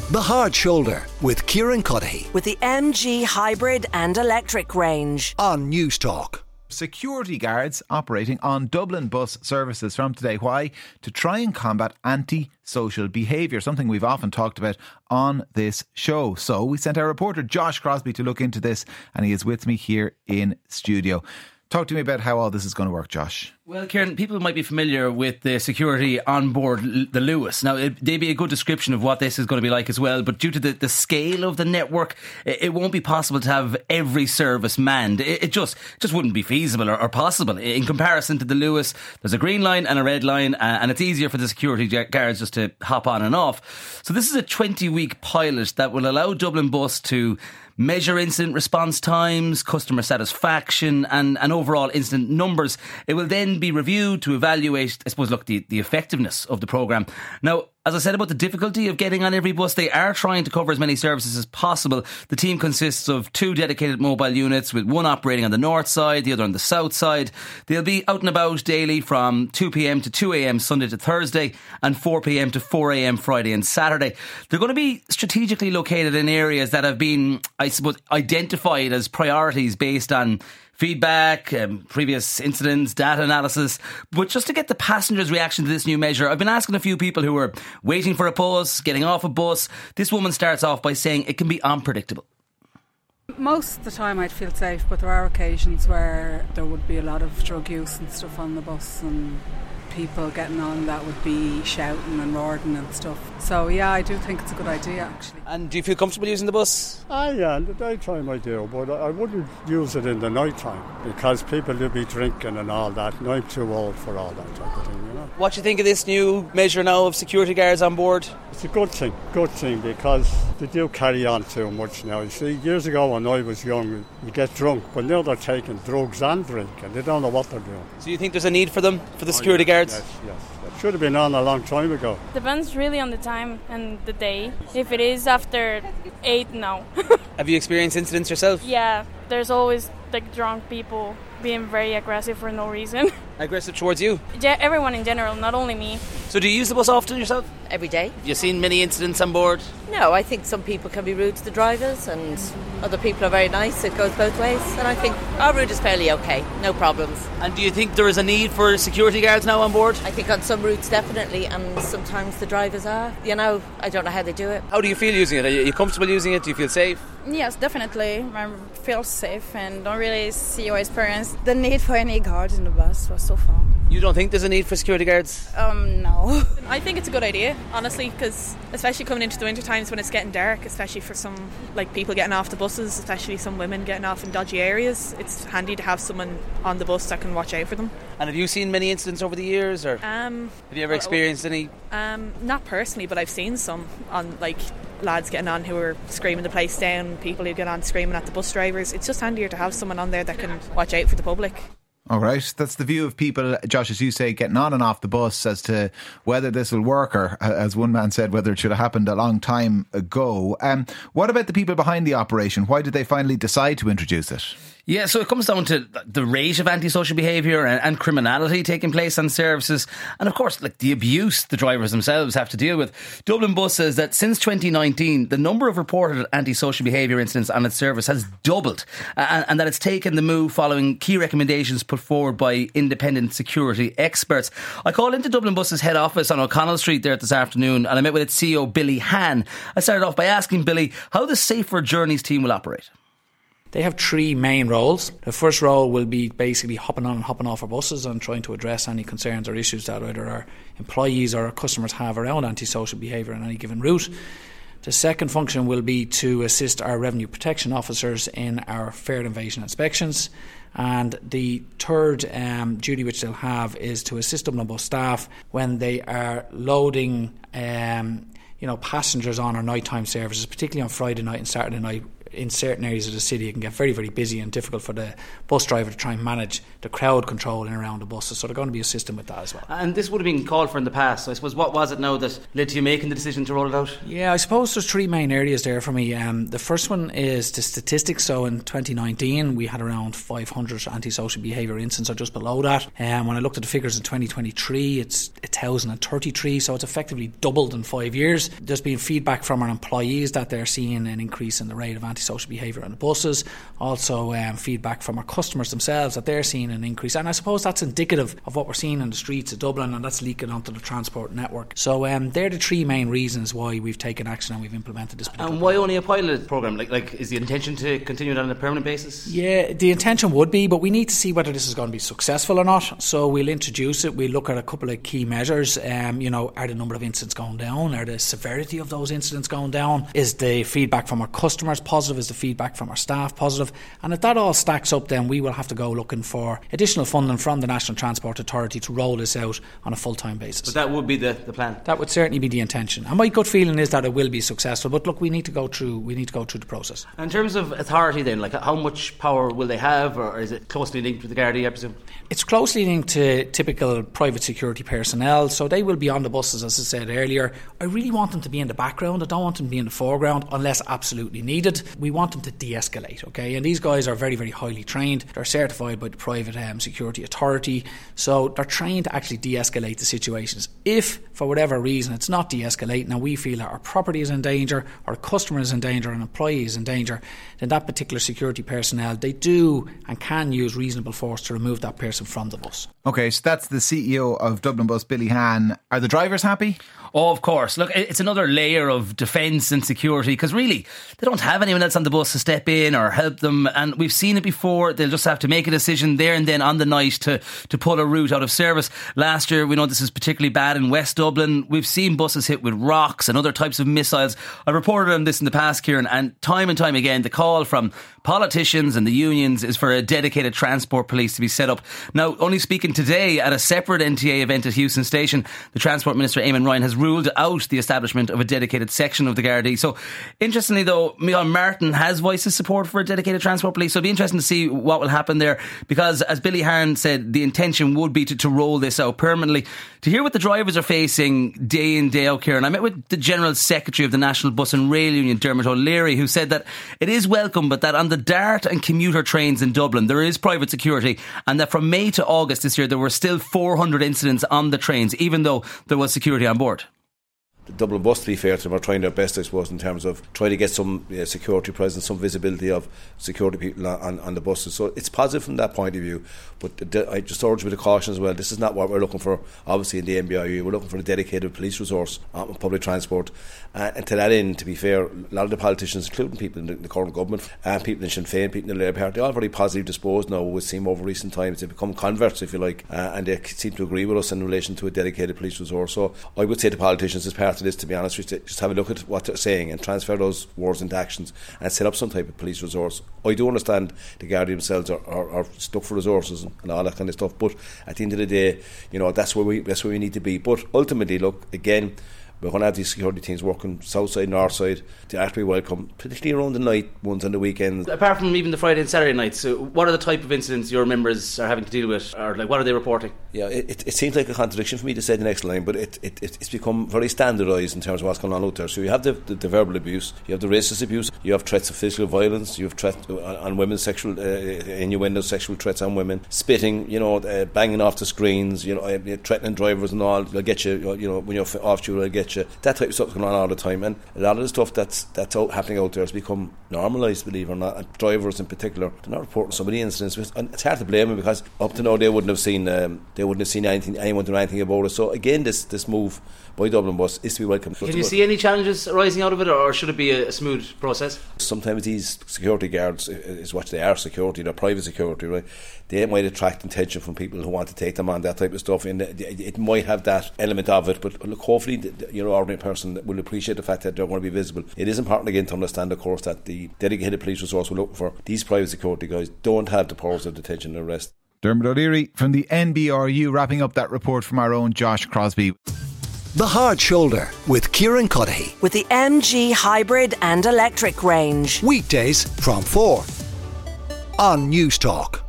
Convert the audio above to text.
The Hard Shoulder with Kieran Cuddihy with the MG hybrid and electric range on News Talk. Security guards operating on Dublin bus services from today. Why? To try and combat anti-social behaviour, something we've often talked about on this show. So we sent our reporter Josh Crosby to look into this, and he is with me here in studio. Talk to me about how all this is going to work, Josh. Well, Kieran, people might be familiar with the security on board the Luas. Now, they'd be a good description of what this is going to be like as well, but due to the scale of the network, it won't be possible to have every service manned. It just wouldn't be feasible or possible. In comparison to the Luas, there's a green line and a red line, and it's easier for the security guards just to hop on and off. So this is a 20-week pilot that will allow Dublin Bus to measure incident response times, customer satisfaction and overall incident numbers. It will then be reviewed to evaluate, I suppose, the effectiveness of the programme. Now, as I said about the difficulty of getting on every bus, they are trying to cover as many services as possible. The team consists of 2 dedicated mobile units, with one operating on the north side, the other on the south side. They'll be out and about daily from 2pm to 2am Sunday to Thursday and 4pm to 4am Friday and Saturday. They're going to be strategically located in areas that have been, I suppose, identified as priorities based on feedback, previous incidents, data analysis. But just to get the passengers' reaction to this new measure, I've been asking a few people who are waiting for a bus, getting off a bus. This woman starts off by saying it can be unpredictable. Most of the time I'd feel safe, but there are occasions where there would be a lot of drug use and stuff on the bus, and people getting on that would be shouting and roaring and stuff. So yeah, I do think it's a good idea, actually. And do you feel comfortable using the bus? Yeah, in the daytime I do, but I wouldn't use it in the night time because people will be drinking and all that, and I'm too old for all that type of thing, you know. What do you think of this new measure now of security guards on board? It's a good thing because they do carry on too much now. You see, years ago when I was young, you get drunk, but now they're taking drugs and drink and they don't know what they're doing. So you think there's a need for them, for the security guards? Yes. It should have been on a long time ago. Depends really on the time and the day. If it is after 8, no. Have you experienced incidents yourself? Yeah, there's always drunk people being very aggressive for no reason. Aggressive towards you? Yeah, everyone in general, not only me. So do you use the bus often yourself? Every day. Have you seen many incidents on board? No, I think some people can be rude to the drivers and other people are very nice. It goes both ways. And I think our route is fairly okay. No problems. And do you think there is a need for security guards now on board? I think on some routes definitely, and sometimes the drivers are. You know, I don't know how they do it. How do you feel using it? Are you comfortable using it? Do you feel safe? Yes, definitely. I feel safe and don't really see or experience the need for any guards in the bus so far. You don't think there's a need for security guards? No. I think it's a good idea, honestly, because especially coming into the winter times when it's getting dark, especially for some people getting off the buses, especially some women getting off in dodgy areas, it's handy to have someone on the bus that can watch out for them. And have you seen many incidents over the years, or have you ever experienced any? Not personally, but I've seen some on lads getting on who are screaming the place down, people who get on screaming at the bus drivers. It's just handier to have someone on there that can watch out for the public. All right, that's the view of people, Josh, as you say, getting on and off the bus as to whether this will work, or as one man said, whether it should have happened a long time ago. What about the people behind the operation? Why did they finally decide to introduce it? Yeah, so it comes down to the rate of antisocial behaviour and criminality taking place on services, and of course the abuse the drivers themselves have to deal with. Dublin Bus says that since 2019 the number of reported antisocial behaviour incidents on its service has doubled, and that it's taken the move following key recommendations put forward by independent security experts. I called into Dublin Bus's head office on O'Connell Street there this afternoon, and I met with its CEO Billy Han. I started off by asking Billy how the Safer Journeys team will operate. They have 3 main roles. The first role will be basically hopping on and hopping off our buses and trying to address any concerns or issues that either our employees or our customers have around antisocial behaviour on any given route. The second function will be to assist our revenue protection officers in our fare invasion inspections. And the third duty which they'll have is to assist Dublin Bus staff when they are loading passengers on our nighttime services, particularly on Friday night and Saturday night in certain areas of the city it can get very, very busy and difficult for the bus driver to try and manage the crowd control in and around the buses. So they're going to be assisting with that as well. And this would have been called for in the past. So I suppose, what was it now that led to you making the decision to roll it out? Yeah, I suppose there's three main areas there for me. The first one is the statistics. So in 2019 we had around 500 antisocial behaviour incidents, or just below that. When I looked at the figures in 2023, it's 1,033, so it's effectively doubled in 5 years. There's been feedback from our employees that they're seeing an increase in the rate of antisocial behaviour on the buses. Also feedback from our customers themselves that they're seeing an increase, and I suppose that's indicative of what we're seeing in the streets of Dublin, and that's leaking onto the transport network. So they're the three main reasons why we've taken action and we've implemented this particular And why only a pilot programme? Like is the intention to continue it on a permanent basis? Yeah, the intention would be, but we need to see whether this is going to be successful or not. So we'll introduce it. We'll look at a couple of key measures. Are the number of incidents going down? Are the severity of those incidents going down? Is the feedback from our customers positive? Is the feedback from our staff positive? And if that all stacks up, then we will have to go looking for additional funding from the National Transport Authority to roll this out on a full-time basis. But that would be the plan? That would certainly be the intention. And my gut feeling is that it will be successful. But look, we need to go through the process. In terms of authority then, like how much power will they have, or is it closely linked with the Gardaí, I presume? It's closely linked to typical private security personnel, so they will be on the buses, as I said earlier. I really want them to be in the background. I don't want them to be in the foreground unless absolutely needed. We want them to de-escalate, okay? And these guys are very, very highly trained. They're certified by the private security authority, so they're trained to actually de-escalate the situations. If, for whatever reason, it's not de-escalating and we feel that our property is in danger, our customer is in danger, an employee is in danger, then that particular security personnel, they do and can use reasonable force to remove that person from the bus. Okay, so that's the CEO of Dublin Bus, Billy Hann. Are the drivers happy? Oh, of course. Look, it's another layer of defence and security, because really they don't have anyone else on the bus to step in or help them, and we've seen it before. They'll just have to make a decision there and then on the night to pull a route out of service. Last year, we know this is particularly bad in West Dublin. We've seen buses hit with rocks and other types of missiles. I've reported on this in the past, Kieran, and time again the call from politicians and the unions is for a dedicated transport police to be set up. Now, only speaking today at a separate NTA event at Houston Station, the Transport Minister Eamon Ryan has ruled out the establishment of a dedicated section of the Gardaí. So, interestingly though, Micheál Martin has voiced his support for a dedicated transport police, so it'll be interesting to see what will happen there, because as Billy Hann said, the intention would be to roll this out permanently. To hear what the drivers are facing day in, day out, Kieran, I met with the General Secretary of the National Bus and Rail Union, Dermot O'Leary, who said that it is welcome, but that on the DART and commuter trains in Dublin there is private security, and that from May to August this year there were still 400 incidents on the trains, even though there was security on board. The Dublin Bus, to be fair to them, are trying their best, I suppose, in terms of trying to get some security presence, some visibility of security people on the buses. So it's positive from that point of view. But I just urge with a caution as well, this is not what we're looking for, obviously, in the NBRU. We're looking for a dedicated police resource on public transport. And to that end, to be fair, a lot of the politicians, including people in the current government, people in Sinn Féin, people in the Labour Party, they're all very positively disposed now, we seem over recent times. They've become converts, if you like, and they seem to agree with us in relation to a dedicated police resource. So I would say to politicians, as part of this, to be honest, just have a look at what they're saying and transfer those words into actions and set up some type of police resource. I do understand the Gardaí themselves are stuck for resources and all that kind of stuff, but at the end of the day, that's where we need to be. But ultimately, look, again, we're going to have these security teams working south side, north side. They have to be welcome, particularly around the night ones on the weekends. Apart from even the Friday and Saturday nights, what are the type of incidents your members are having to deal with, or what are they reporting? Yeah, it seems like a contradiction for me to say the next line, but it's become very standardised in terms of what's going on out there. So you have the verbal abuse, you have the racist abuse, you have threats of physical violence, you have threats on women, sexual innuendo, sexual threats on women, spitting, banging off the screens, threatening drivers and all. They'll get you, when you're off duty, they'll get you. That type of stuff going on all the time, and a lot of the stuff that's happening out there has become normalised, believe it or not. And drivers in particular, they're not reporting so many incidents, and it's hard to blame them, because up to now they wouldn't have seen anyone do anything about it. So again, this move by Dublin Bus is to be welcome. Can you see any challenges arising out of it, or should it be a smooth process? Sometimes these security guards is what they are, security, they're private security, right? They might attract attention from people who want to take them on, that type of stuff, and it might have that element of it. But look, hopefully your ordinary person will appreciate the fact that they're going to be visible. It is important again to understand, of course, that the dedicated police resource we're looking for, these private security guys don't have the powers of detention and arrest. Dermot O'Leary from the NBRU wrapping up that report from our own Josh Crosby. The Hard Shoulder with Kieran Cuddihy. With the MG hybrid and electric range. Weekdays from 4 on News Talk.